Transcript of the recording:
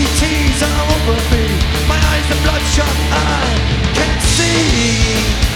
tears all over me. My eyes are bloodshot, I can't see.